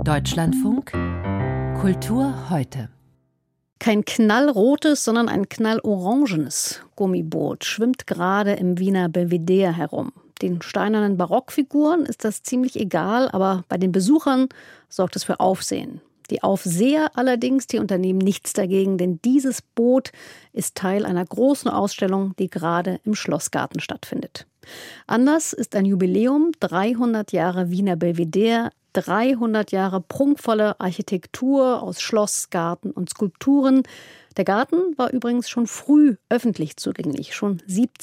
Deutschlandfunk Kultur heute. Kein knallrotes, sondern ein knallorangenes Gummiboot schwimmt gerade im Wiener Belvedere herum. Den steinernen Barockfiguren ist das ziemlich egal, aber bei den Besuchern sorgt es für Aufsehen. Die Aufseher allerdings, die unternehmen nichts dagegen, denn dieses Boot ist Teil einer großen Ausstellung, die gerade im Schlossgarten stattfindet. Anlass ist ein Jubiläum, 300 Jahre Wiener Belvedere, 300 Jahre prunkvolle Architektur aus Schloss, Garten und Skulpturen. Der Garten war übrigens schon früh öffentlich zugänglich, schon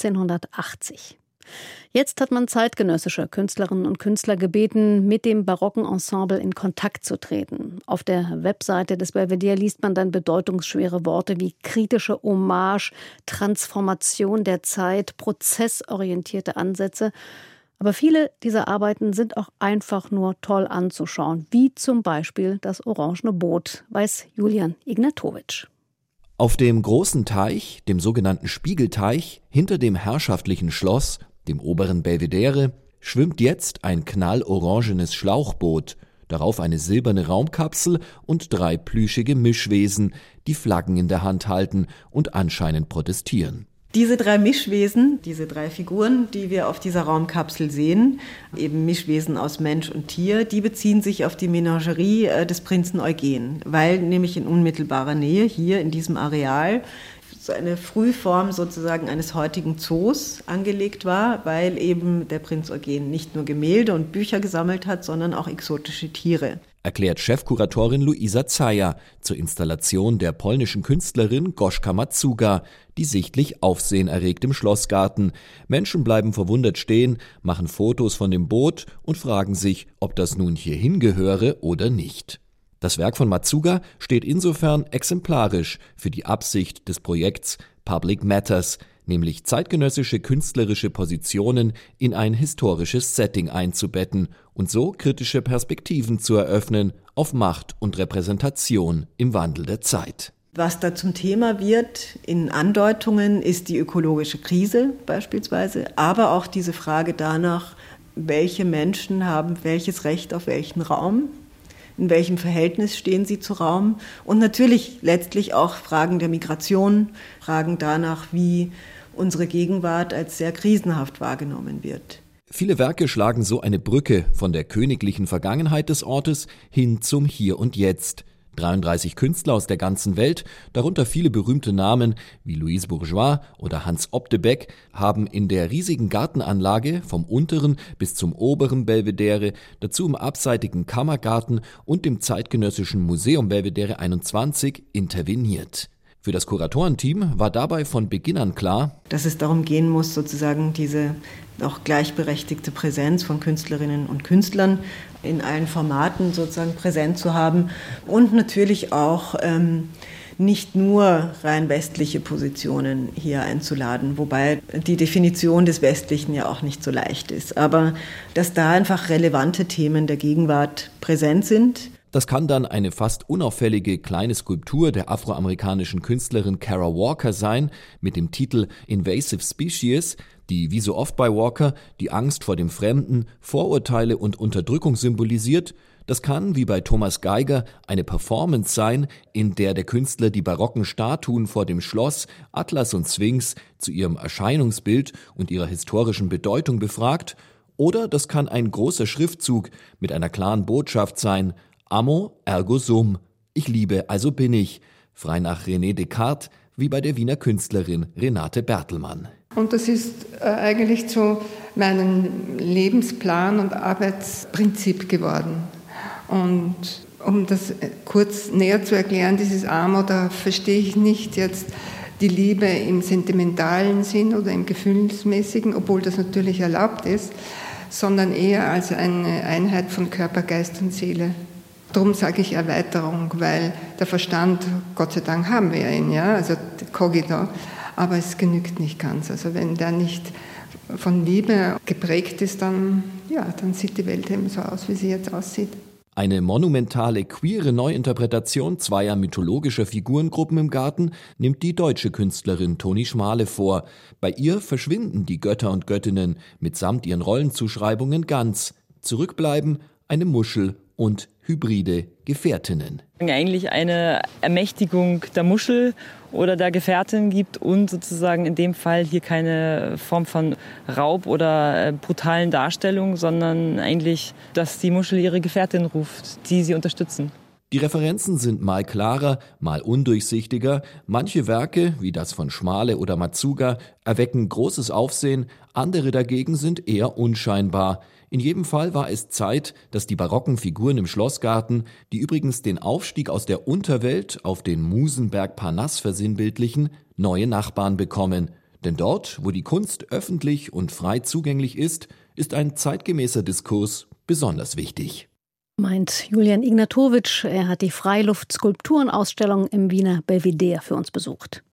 1780. Jetzt hat man zeitgenössische Künstlerinnen und Künstler gebeten, mit dem barocken Ensemble in Kontakt zu treten. Auf der Webseite des Belvedere liest man dann bedeutungsschwere Worte wie kritische Hommage, Transformation der Zeit, prozessorientierte Ansätze. Aber viele dieser Arbeiten sind auch einfach nur toll anzuschauen, wie zum Beispiel das orangene Boot, weiß Julian Ignatowitsch. Auf dem großen Teich, dem sogenannten Spiegelteich, hinter dem herrschaftlichen Schloss, dem oberen Belvedere, schwimmt jetzt ein knallorangenes Schlauchboot, darauf eine silberne Raumkapsel und 3 plüschige Mischwesen, die Flaggen in der Hand halten und anscheinend protestieren. Diese 3 Mischwesen, diese 3 Figuren, die wir auf dieser Raumkapsel sehen, eben Mischwesen aus Mensch und Tier, die beziehen sich auf die Menagerie des Prinzen Eugen, weil nämlich in unmittelbarer Nähe hier in diesem Areal so eine Frühform sozusagen eines heutigen Zoos angelegt war, weil eben der Prinz Eugen nicht nur Gemälde und Bücher gesammelt hat, sondern auch exotische Tiere. Erklärt Chefkuratorin Luisa Zaja zur Installation der polnischen Künstlerin Gorzka Matsuga, die sichtlich Aufsehen erregt im Schlossgarten. Menschen bleiben verwundert stehen, machen Fotos von dem Boot und fragen sich, ob das nun hierhin gehöre oder nicht. Das Werk von Matsuga steht insofern exemplarisch für die Absicht des Projekts Public Matters, nämlich zeitgenössische künstlerische Positionen in ein historisches Setting einzubetten und so kritische Perspektiven zu eröffnen auf Macht und Repräsentation im Wandel der Zeit. Was da zum Thema wird in Andeutungen, ist die ökologische Krise beispielsweise, aber auch diese Frage danach, welche Menschen haben welches Recht auf welchen Raum. In welchem Verhältnis stehen sie zu Raum? Und natürlich letztlich auch Fragen der Migration, Fragen danach, wie unsere Gegenwart als sehr krisenhaft wahrgenommen wird. Viele Werke schlagen so eine Brücke von der königlichen Vergangenheit des Ortes hin zum Hier und Jetzt. 33 Künstler aus der ganzen Welt, darunter viele berühmte Namen wie Louise Bourgeois oder Hans Opdebeck, haben in der riesigen Gartenanlage vom unteren bis zum oberen Belvedere, dazu im abseitigen Kammergarten und dem zeitgenössischen Museum Belvedere 21 interveniert. Für das Kuratorenteam war dabei von Beginn an klar, dass es darum gehen muss, sozusagen diese auch gleichberechtigte Präsenz von Künstlerinnen und Künstlern in allen Formaten sozusagen präsent zu haben und natürlich auch nicht nur rein westliche Positionen hier einzuladen, wobei die Definition des Westlichen ja auch nicht so leicht ist, aber dass da einfach relevante Themen der Gegenwart präsent sind. Das kann dann eine fast unauffällige kleine Skulptur der afroamerikanischen Künstlerin Kara Walker sein, mit dem Titel Invasive Species, die wie so oft bei Walker die Angst vor dem Fremden, Vorurteile und Unterdrückung symbolisiert. Das kann, wie bei Thomas Geiger, eine Performance sein, in der der Künstler die barocken Statuen vor dem Schloss, Atlas und Sphinx zu ihrem Erscheinungsbild und ihrer historischen Bedeutung befragt. Oder das kann ein großer Schriftzug mit einer klaren Botschaft sein: Amo ergo sum, ich liebe, also bin ich, frei nach René Descartes, wie bei der Wiener Künstlerin Renate Bertelmann. Und das ist eigentlich zu meinem Lebensplan und Arbeitsprinzip geworden. Und um das kurz näher zu erklären, dieses Amo, da verstehe ich nicht jetzt die Liebe im sentimentalen Sinn oder im gefühlsmäßigen, obwohl das natürlich erlaubt ist, sondern eher als eine Einheit von Körper, Geist und Seele. Darum sage ich Erweiterung, weil der Verstand, Gott sei Dank haben wir ihn, ja, also Cogito, aber es genügt nicht ganz. Also wenn der nicht von Liebe geprägt ist, dann sieht die Welt eben so aus, wie sie jetzt aussieht. Eine monumentale queere Neuinterpretation zweier mythologischer Figurengruppen im Garten nimmt die deutsche Künstlerin Toni Schmale vor. Bei ihr verschwinden die Götter und Göttinnen mitsamt ihren Rollenzuschreibungen ganz. Zurückbleiben eine Muschel und hybride Gefährtinnen. Eigentlich eine Ermächtigung der Muschel oder der Gefährtin gibt und sozusagen in dem Fall hier keine Form von Raub oder brutalen Darstellung, sondern eigentlich, dass die Muschel ihre Gefährtin ruft, die sie unterstützen. Die Referenzen sind mal klarer, mal undurchsichtiger. Manche Werke, wie das von Schmale oder Matsuga, erwecken großes Aufsehen, andere dagegen sind eher unscheinbar. In jedem Fall war es Zeit, dass die barocken Figuren im Schlossgarten, die übrigens den Aufstieg aus der Unterwelt auf den Musenberg Parnass versinnbildlichen, neue Nachbarn bekommen. Denn dort, wo die Kunst öffentlich und frei zugänglich ist ein zeitgemäßer Diskurs besonders wichtig. Meint Julian Ignatowicz. Er hat die Freiluft-Skulpturenausstellung im Wiener Belvedere für uns besucht.